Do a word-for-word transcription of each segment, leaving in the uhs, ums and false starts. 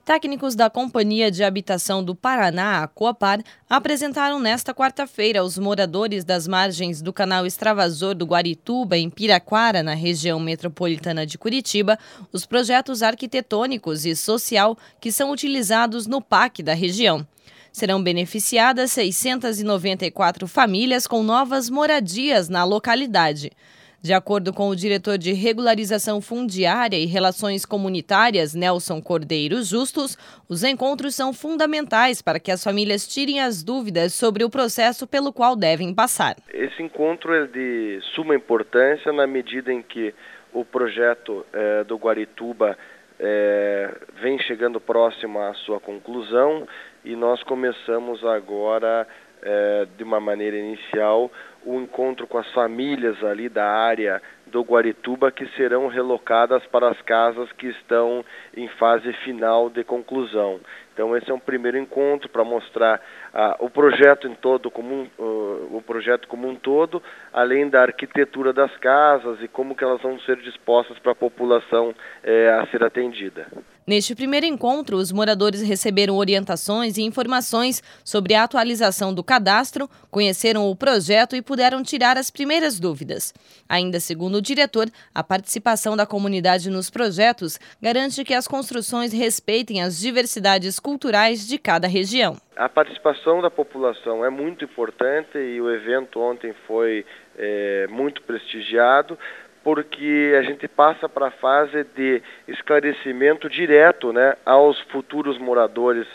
Técnicos da Companhia de Habitação do Paraná, a Coapar, apresentaram nesta quarta-feira aos moradores das margens do canal extravasor do Guarituba, em Piraquara, na região metropolitana de Curitiba, os projetos arquitetônicos e social que são utilizados no P A C da região. Serão beneficiadas seiscentas e noventa e quatro famílias com novas moradias na localidade. De acordo com o diretor de Regularização Fundiária e Relações Comunitárias, Nelson Cordeiro Justus, os encontros são fundamentais para que as famílias tirem as dúvidas sobre o processo pelo qual devem passar. Esse encontro é de suma importância na medida em que o projeto eh, do Guarituba eh, vem chegando próximo à sua conclusão e nós começamos agora, eh, de uma maneira inicial, o encontro com as famílias ali da área do Guarituba que serão relocadas para as casas que estão em fase final de conclusão. Então esse é um primeiro encontro para mostrar ah, o projeto em todo como um, uh, o projeto como um todo, além da arquitetura das casas e como que elas vão ser dispostas para a população eh, a ser atendida. Neste primeiro encontro, os moradores receberam orientações e informações sobre a atualização do cadastro, conheceram o projeto e puderam tirar as primeiras dúvidas. Ainda segundo o diretor, a participação da comunidade nos projetos garante que as construções respeitem as diversidades culturais de cada região. A participação da população é muito importante e o evento ontem foi é, muito prestigiado, porque a gente passa para a fase de esclarecimento direto, né, aos futuros moradores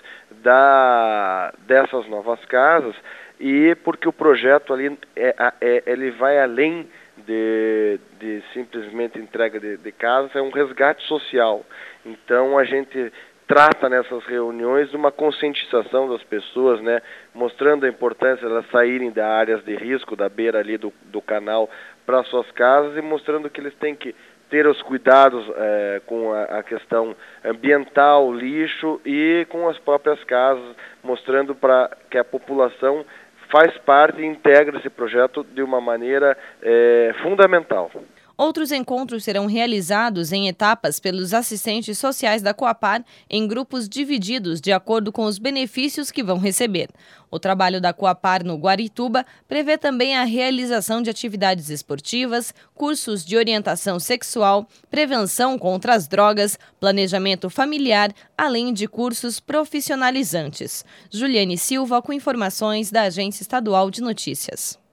da, dessas novas casas, e porque o projeto ali é, é, ele vai além de, de simplesmente entrega de, de casas, é um resgate social. Então a gente trata nessas reuniões de uma conscientização das pessoas, né, mostrando a importância de elas saírem das áreas de risco, da beira ali do, do canal para suas casas e mostrando que eles têm que ter os cuidados é, com a, a questão ambiental, lixo e com as próprias casas, mostrando para que a população faz parte e integra esse projeto de uma maneira é, fundamental. Outros encontros serão realizados em etapas pelos assistentes sociais da Coapar em grupos divididos de acordo com os benefícios que vão receber. O trabalho da Coapar no Guarituba prevê também a realização de atividades esportivas, cursos de orientação sexual, prevenção contra as drogas, planejamento familiar, além de cursos profissionalizantes. Juliane Silva com informações da Agência Estadual de Notícias.